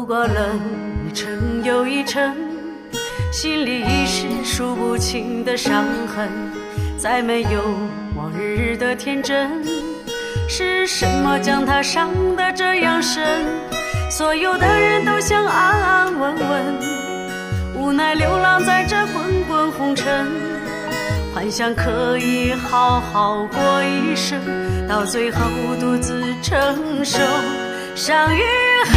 走过了一程又一程，心里已是数不清的伤痕，再没有往日的天真。是什么将它伤得这样深？所有的人都想安安稳稳，无奈流浪在这滚滚红尘，幻想可以好好过一生，到最后独自承受伤与恨。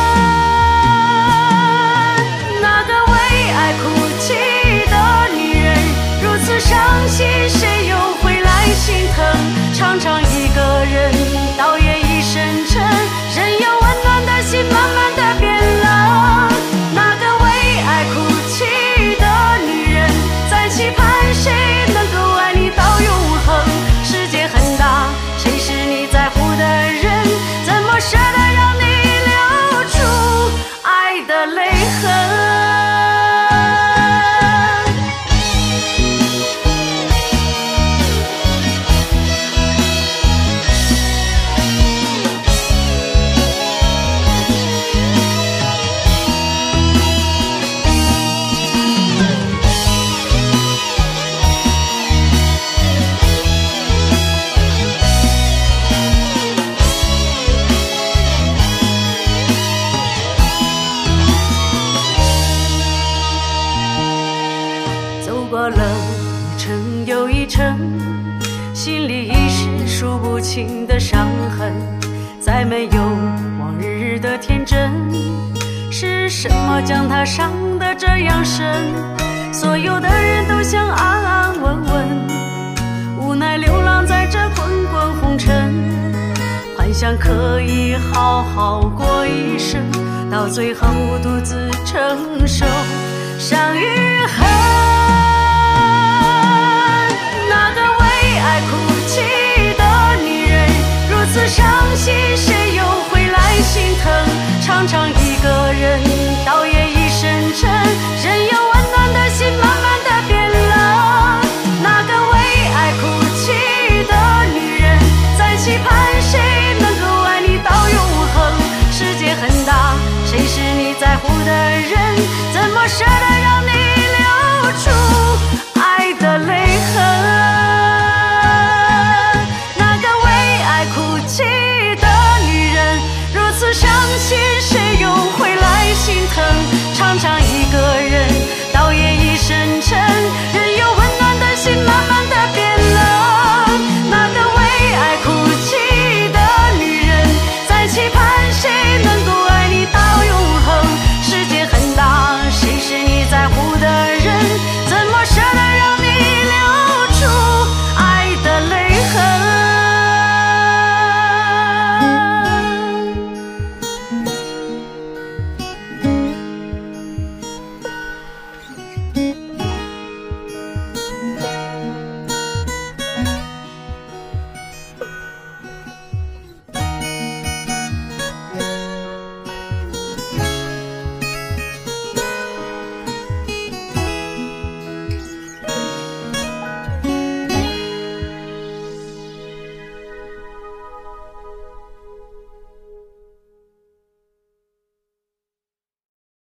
那个为爱哭泣的女人，如此伤心，谁又会来心疼？常常一个人，到夜已深沉，人有温暖的心慢慢的变冷。那个为爱哭泣的女人，在期盼谁能够爱你到永恒。世界很大，谁是你在乎的人？怎么舍得让你流出爱的泪痕？走过了一程又一程，心里已是数不清的伤痕，再没有往日的天真。是什么将它伤得这样深？所有的人都想安安稳稳，无奈流浪在这滚滚红尘，幻想可以好好过一生，到最后独自承受伤与恨。那个为爱哭泣的女人，如此伤心，谁又会来心疼？常常一个人，